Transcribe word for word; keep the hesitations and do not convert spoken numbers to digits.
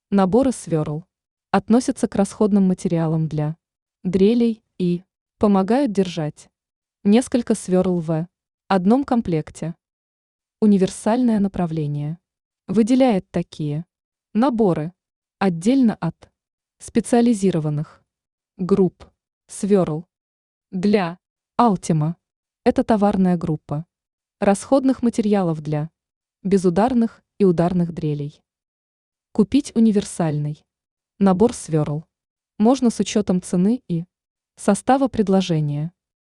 Наборы сверл относятся к расходным материалам для дрелей и помогают держать несколько сверл в одном комплекте. Универсальное направление выделяет такие наборы отдельно от специализированных групп сверл. Для Altima это товарная группа расходных материалов для безударных и ударных дрелей. Купить универсальный набор сверл можно с учетом цены и состава предложения.